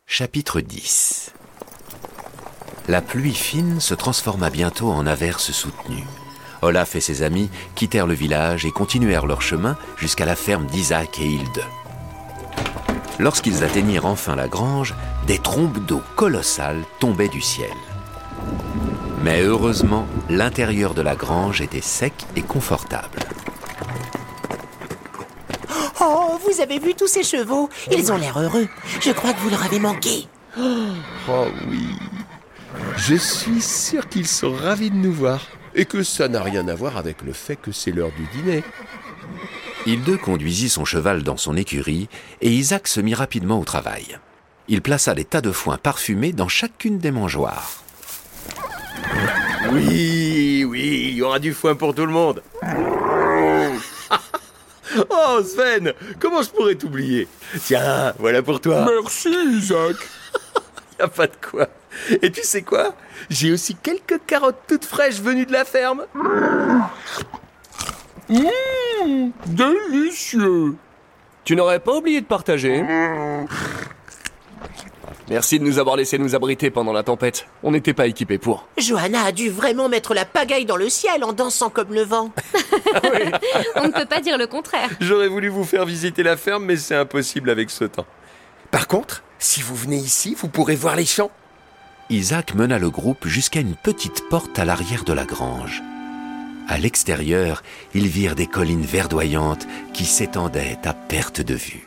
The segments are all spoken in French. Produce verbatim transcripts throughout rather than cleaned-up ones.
Chapitre dix. La pluie fine se transforma bientôt en averse soutenue. Olaf et ses amis quittèrent le village et continuèrent leur chemin jusqu'à la ferme d'Isaac et Hilde. Lorsqu'ils atteignirent enfin la grange, des trombes d'eau colossales tombaient du ciel. Mais heureusement, l'intérieur de la grange était sec et confortable. Oh, vous avez vu tous ces chevaux? Ils ont l'air heureux. Je crois que vous leur avez manqué. Oh oui. Je suis sûr qu'ils sont ravis de nous voir. Et que ça n'a rien à voir avec le fait que c'est l'heure du dîner. Hilde conduisit son cheval dans son écurie et Isaac se mit rapidement au travail. Il plaça des tas de foin parfumés dans chacune des mangeoires. Oui, oui, il y aura du foin pour tout le monde. Oh Sven, comment je pourrais t'oublier? Tiens, voilà pour toi. Merci Isaac. Y a pas de quoi. Et tu sais quoi? J'ai aussi quelques carottes toutes fraîches venues de la ferme. Mmh, délicieux. Tu n'aurais pas oublié de partager? Merci de nous avoir laissé nous abriter pendant la tempête. On n'était pas équipés pour. Johanna a dû vraiment mettre la pagaille dans le ciel en dansant comme le vent. On ne peut pas dire le contraire. J'aurais voulu vous faire visiter la ferme, mais c'est impossible avec ce temps. Par contre, si vous venez ici, vous pourrez voir les champs. Isaac mena le groupe jusqu'à une petite porte à l'arrière de la grange. À l'extérieur, ils virent des collines verdoyantes qui s'étendaient à perte de vue.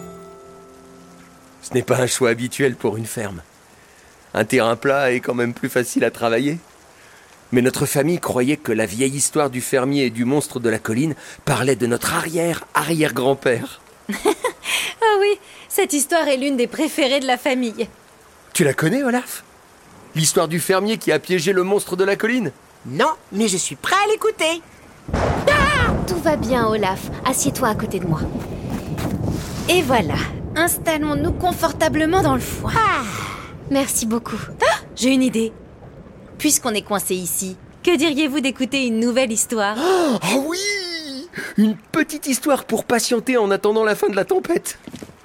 Ce n'est pas un choix habituel pour une ferme. Un terrain plat est quand même plus facile à travailler. Mais notre famille croyait que la vieille histoire du fermier et du monstre de la colline parlait de notre arrière-arrière-grand-père. Ah oui, cette histoire est l'une des préférées de la famille. Tu la connais, Olaf? L'histoire du fermier qui a piégé le monstre de la colline? Non, mais je suis prêt à l'écouter. Tout va bien, Olaf. Assieds-toi à côté de moi. Et voilà, installons-nous confortablement dans le foin. Ah, merci beaucoup. Ah, j'ai une idée. Puisqu'on est coincé ici, que diriez-vous d'écouter une nouvelle histoire? Oh, oh oui! Une petite histoire pour patienter en attendant la fin de la tempête.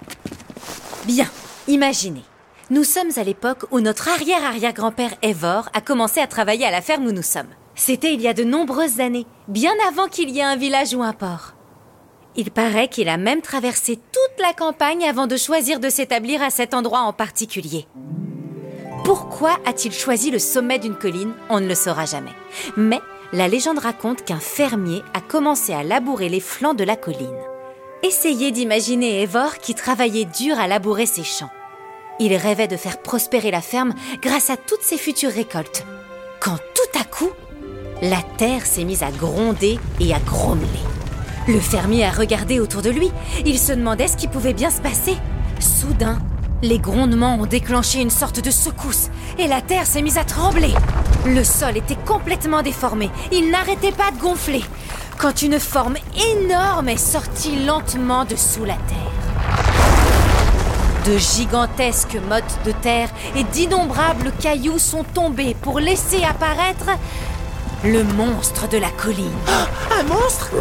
Bien, imaginez. Nous sommes à l'époque où notre arrière-arrière-grand-père Eivor a commencé à travailler à la ferme où nous sommes. C'était il y a de nombreuses années, bien avant qu'il y ait un village ou un port. Il paraît qu'il a même traversé toute la campagne avant de choisir de s'établir à cet endroit en particulier. Pourquoi a-t-il choisi le sommet d'une colline? On ne le saura jamais. Mais la légende raconte qu'un fermier a commencé à labourer les flancs de la colline. Essayez d'imaginer Eivor qui travaillait dur à labourer ses champs. Il rêvait de faire prospérer la ferme grâce à toutes ses futures récoltes. Quand tout à coup, la terre s'est mise à gronder et à grommeler. Le fermier a regardé autour de lui. Il se demandait ce qui pouvait bien se passer. Soudain, les grondements ont déclenché une sorte de secousse et la terre s'est mise à trembler. Le sol était complètement déformé. Il n'arrêtait pas de gonfler quand une forme énorme est sortie lentement de sous la terre. De gigantesques mottes de terre et d'innombrables cailloux sont tombés pour laisser apparaître le monstre de la colline. Oh, un monstre?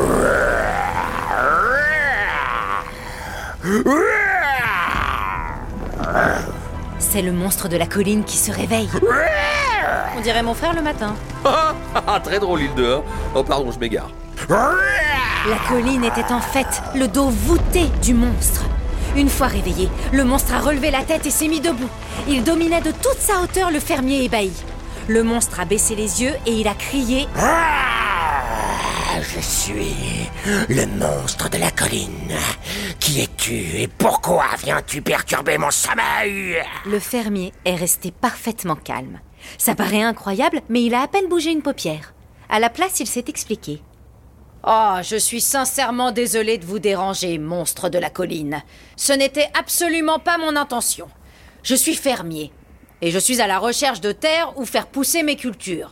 C'est le monstre de la colline qui se réveille. On dirait mon frère le matin. Ah, ah, très drôle, Hilde, hein? Oh, pardon, je m'égare. La colline était en fait le dos voûté du monstre. Une fois réveillé, le monstre a relevé la tête et s'est mis debout. Il dominait de toute sa hauteur le fermier ébahi. Le monstre a baissé les yeux et il a crié « Ah, je suis le monstre de la colline. Qui es-tu et pourquoi viens-tu perturber mon sommeil ?» Le fermier est resté parfaitement calme. Ça paraît incroyable, mais il a à peine bougé une paupière. À la place, il s'est expliqué. « Oh, je suis sincèrement désolé de vous déranger, monstre de la colline. Ce n'était absolument pas mon intention. Je suis fermier. Et je suis à la recherche de terre où faire pousser mes cultures.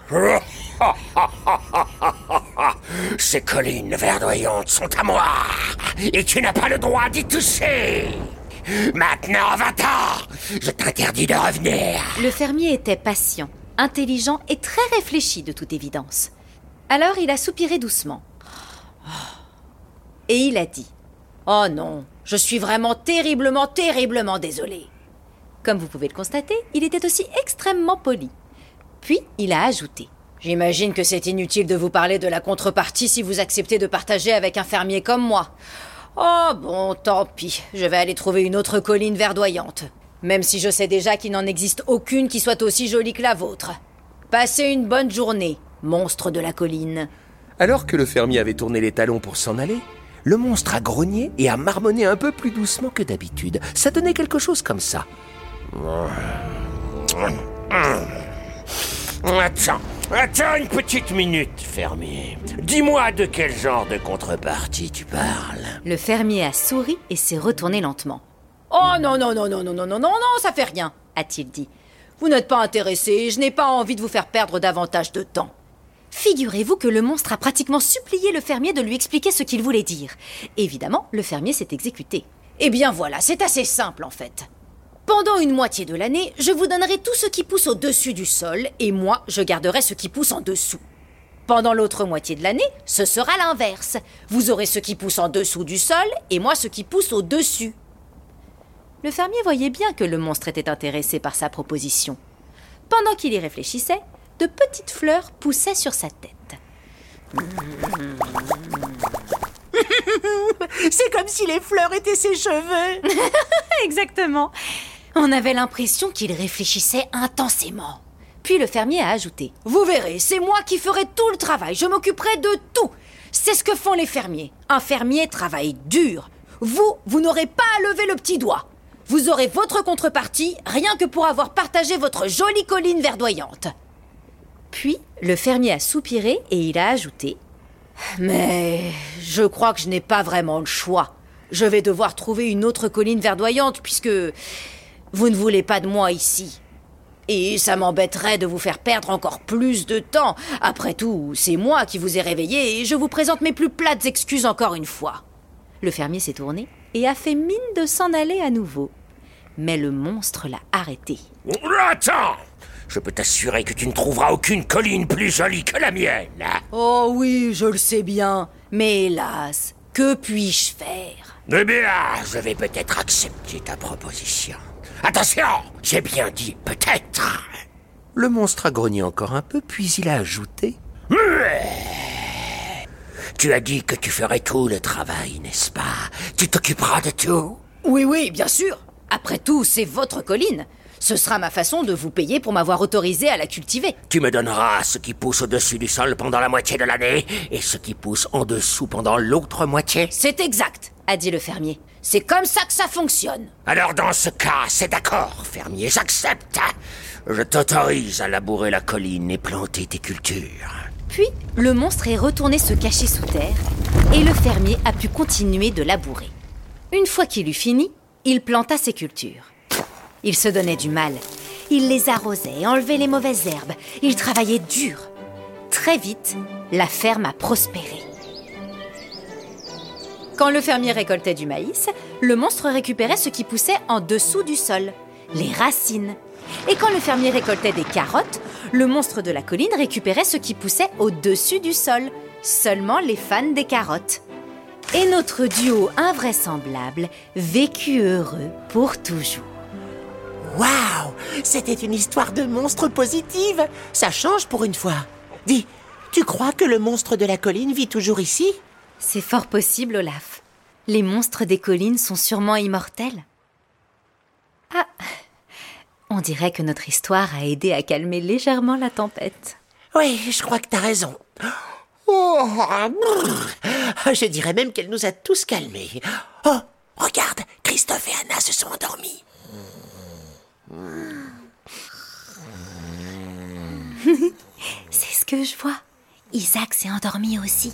Ces collines verdoyantes sont à moi, et tu n'as pas le droit d'y toucher. Maintenant, va-t'en, je t'interdis de revenir. » Le fermier était patient, intelligent et très réfléchi de toute évidence. Alors il a soupiré doucement. Et il a dit « Oh non, je suis vraiment terriblement, terriblement désolé. » Comme vous pouvez le constater, il était aussi extrêmement poli. Puis, il a ajouté. J'imagine que c'est inutile de vous parler de la contrepartie si vous acceptez de partager avec un fermier comme moi. Oh bon, tant pis, je vais aller trouver une autre colline verdoyante. Même si je sais déjà qu'il n'en existe aucune qui soit aussi jolie que la vôtre. Passez une bonne journée, monstre de la colline. Alors que le fermier avait tourné les talons pour s'en aller, le monstre a grogné et a marmonné un peu plus doucement que d'habitude. Ça donnait quelque chose comme ça. Attends, attends une petite minute, fermier. Dis-moi de quel genre de contrepartie tu parles. Le fermier a souri et s'est retourné lentement. Oh non, non, non, non, non, non, non, non, non, ça fait rien, a-t-il dit. Vous n'êtes pas intéressé et je n'ai pas envie de vous faire perdre davantage de temps. Figurez-vous que le monstre a pratiquement supplié le fermier de lui expliquer ce qu'il voulait dire. Évidemment, le fermier s'est exécuté. Eh bien voilà, c'est assez simple en fait. Pendant une moitié de l'année, je vous donnerai tout ce qui pousse au-dessus du sol et moi, je garderai ce qui pousse en dessous. Pendant l'autre moitié de l'année, ce sera l'inverse. Vous aurez ce qui pousse en dessous du sol et moi ce qui pousse au-dessus. Le fermier voyait bien que le monstre était intéressé par sa proposition. Pendant qu'il y réfléchissait, de petites fleurs poussaient sur sa tête. C'est comme si les fleurs étaient ses cheveux. Exactement. On avait l'impression qu'il réfléchissait intensément. Puis le fermier a ajouté. Vous verrez, c'est moi qui ferai tout le travail. Je m'occuperai de tout. C'est ce que font les fermiers. Un fermier travaille dur. Vous, vous n'aurez pas à lever le petit doigt. Vous aurez votre contrepartie, rien que pour avoir partagé votre jolie colline verdoyante. Puis, le fermier a soupiré et il a ajouté. Mais je crois que je n'ai pas vraiment le choix. Je vais devoir trouver une autre colline verdoyante puisque vous ne voulez pas de moi ici. Et ça m'embêterait de vous faire perdre encore plus de temps. Après tout, c'est moi qui vous ai réveillé et je vous présente mes plus plates excuses encore une fois. Le fermier s'est tourné et a fait mine de s'en aller à nouveau. Mais le monstre l'a arrêté. Attends! Je peux t'assurer que tu ne trouveras aucune colline plus jolie que la mienne. Oh oui, je le sais bien. Mais hélas, que puis-je faire? Eh bien, je vais peut-être accepter ta proposition. Attention, j'ai bien dit peut-être. Le monstre a grogné encore un peu, puis il a ajouté. Tu as dit que tu ferais tout le travail, n'est-ce pas? Tu t'occuperas de tout? Oui, oui, bien sûr. Après tout, c'est votre colline. Ce sera ma façon de vous payer pour m'avoir autorisé à la cultiver. Tu me donneras ce qui pousse au-dessus du sol pendant la moitié de l'année et ce qui pousse en dessous pendant l'autre moitié? C'est exact, a dit le fermier. C'est comme ça que ça fonctionne. Alors dans ce cas, c'est d'accord, fermier, j'accepte. Je t'autorise à labourer la colline et planter tes cultures. Puis, le monstre est retourné se cacher sous terre et le fermier a pu continuer de labourer. Une fois qu'il eut fini, il planta ses cultures. Il se donnait du mal. Il les arrosait, enlevait les mauvaises herbes. Il travaillait dur. Très vite, la ferme a prospéré. Quand le fermier récoltait du maïs, le monstre récupérait ce qui poussait en dessous du sol, les racines. Et quand le fermier récoltait des carottes, le monstre de la colline récupérait ce qui poussait au-dessus du sol, seulement les fans des carottes. Et notre duo invraisemblable vécut heureux pour toujours. Waouh! C'était une histoire de monstre positive. Ça change pour une fois. Dis, tu crois que le monstre de la colline vit toujours ici? C'est fort possible, Olaf. Les monstres des collines sont sûrement immortels. Ah, on dirait que notre histoire a aidé à calmer légèrement la tempête. Oui, je crois que t'as raison. Oh, je dirais même qu'elle nous a tous calmés. Oh, regarde, Christophe et Anna se sont endormis. C'est ce que je vois. Isaac s'est endormi aussi.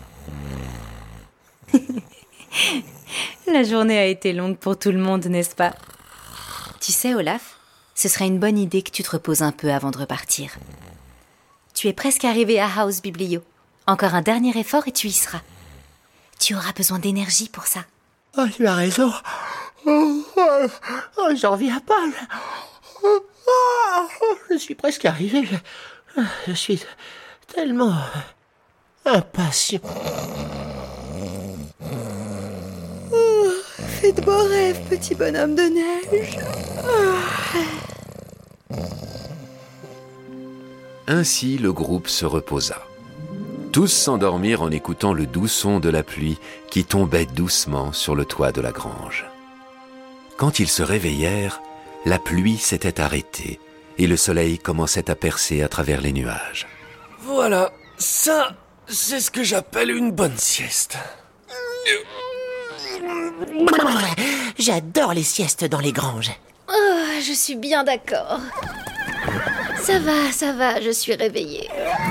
La journée a été longue pour tout le monde, n'est-ce pas? Tu sais, Olaf, ce serait une bonne idée que tu te reposes un peu avant de repartir. Tu es presque arrivé à House Biblio. Encore un dernier effort et tu y seras. Tu auras besoin d'énergie pour ça. Oh, tu as raison. Oh, oh, oh, j'en reviens pas. Oh, oh, je suis presque arrivé. Je, je suis tellement impatient. Oh, fais de beaux rêves, petit bonhomme de neige. Oh. Ainsi, le groupe se reposa. Tous s'endormirent en écoutant le doux son de la pluie qui tombait doucement sur le toit de la grange. Quand ils se réveillèrent, la pluie s'était arrêtée et le soleil commençait à percer à travers les nuages. Voilà, ça, c'est ce que j'appelle une bonne sieste. J'adore les siestes dans les granges. Oh, je suis bien d'accord. Ça va, ça va, je suis réveillée.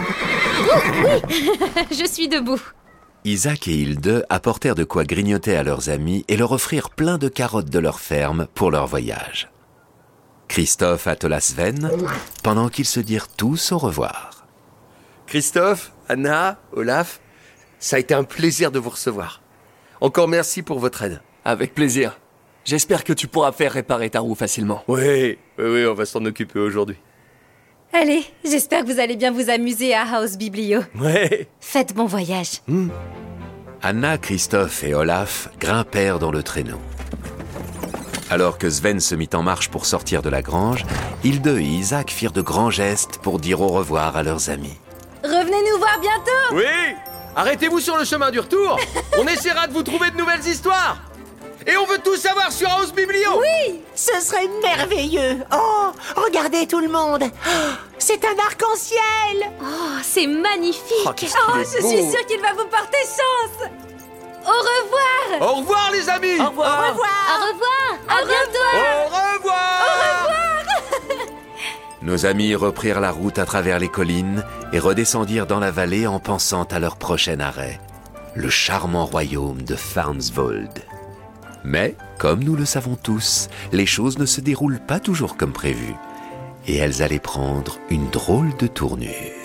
Je suis debout. Isaac et Hilde apportèrent de quoi grignoter à leurs amis et leur offrirent plein de carottes de leur ferme pour leur voyage. Christophe attela Sven pendant qu'ils se dirent tous au revoir. Christophe, Anna, Olaf, ça a été un plaisir de vous recevoir. Encore merci pour votre aide. Avec plaisir. J'espère que tu pourras faire réparer ta roue facilement. Oui, oui, oui, on va s'en occuper aujourd'hui. Allez, j'espère que vous allez bien vous amuser à House Biblio. Ouais. Faites bon voyage. Mmh. Anna, Christophe et Olaf grimpèrent dans le traîneau. Alors que Sven se mit en marche pour sortir de la grange, Hilde et Isaac firent de grands gestes pour dire au revoir à leurs amis. Revenez nous voir bientôt. Oui. Arrêtez-vous sur le chemin du retour. On essaiera de vous trouver de nouvelles histoires. Et on veut tout savoir sur House Biblio. Oui, ce serait merveilleux. Oh, regardez tout le monde. Oh, c'est un arc-en-ciel. Oh, c'est magnifique. Oh, qu'est-ce qu'il Oh, est je beau. suis sûre qu'il va vous porter chance. Au revoir. Au revoir les amis. Au revoir. Au revoir. Au revoir. À bientôt. Au revoir. Nos amis reprirent la route à travers les collines et redescendirent dans la vallée en pensant à leur prochain arrêt, le charmant royaume de Farnsvold. Mais, comme nous le savons tous, les choses ne se déroulent pas toujours comme prévu, et elles allaient prendre une drôle de tournure.